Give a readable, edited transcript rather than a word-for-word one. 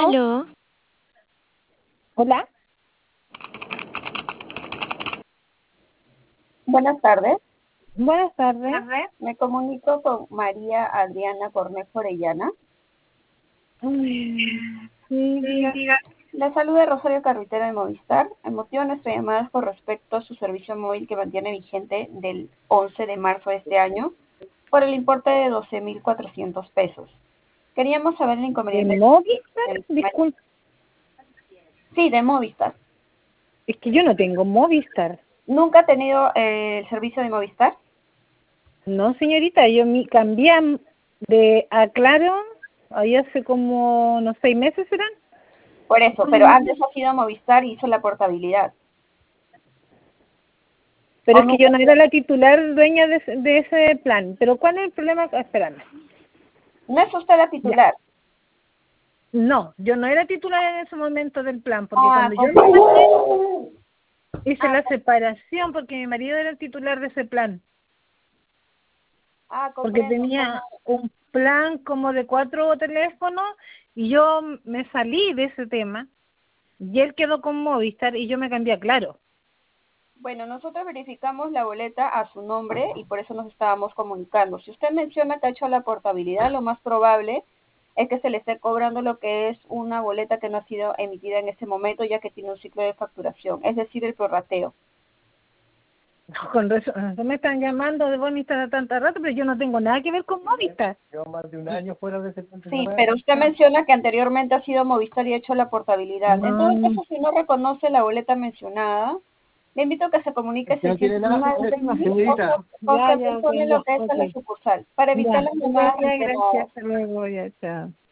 Aló. Hola. Buenas tardes. Buenas tardes. Me comunico con María Adriana Cornejo Orellana. Sí, diga. La saluda Rosario Carretera de Movistar. El motivo de nuestra llamada es con respecto a su servicio móvil que mantiene vigente del 11 de marzo de este año por el importe de 12.400 pesos. Queríamos saber el ¿De inconveniente. Movistar? Disculpe, Sí, de Movistar. es que yo no tengo Movistar. ¿Nunca ha tenido el servicio de Movistar? No, señorita, yo me cambié de a Claro, ahí hace como, no, 6 meses serán. Por eso, pero antes ha sido Movistar y hizo la portabilidad. Pero ¿O es que nunca? yo no era la titular dueña de ese plan. Pero ¿cuál es el problema? Espérame. ¿No es usted la titular? No, yo no era titular en ese momento del plan, porque Ah, cuando yo me comprendo. hice la separación, porque mi marido era el titular de ese plan. Porque Comprendo. tenía un plan como de 4 teléfonos y yo me salí de ese tema y él quedó con Movistar y yo me cambié a Claro. Bueno, nosotros verificamos la boleta a su nombre y por eso nos estábamos comunicando. Si usted menciona que ha hecho la portabilidad, lo más probable es que se le esté cobrando lo que es una boleta que no ha sido emitida en ese momento, ya que tiene un ciclo de facturación, es decir, el prorrateo. Con razón, me están llamando de Movistar a tanta rato, pero yo no tengo nada que ver con Movistar. Llevo más de un año fuera de ese Sí, pero usted menciona que anteriormente ha sido Movistar y ha hecho la portabilidad. En todo caso, si no reconoce la boleta mencionada, le invito a que se comunique que no tiene nada, señorita. o Ya, se ya, ok, persone ya, lo que es a la ok. sucursal para evitar Ya, las llamadas ya, gracias, reiteradas. hasta luego, ya, chao.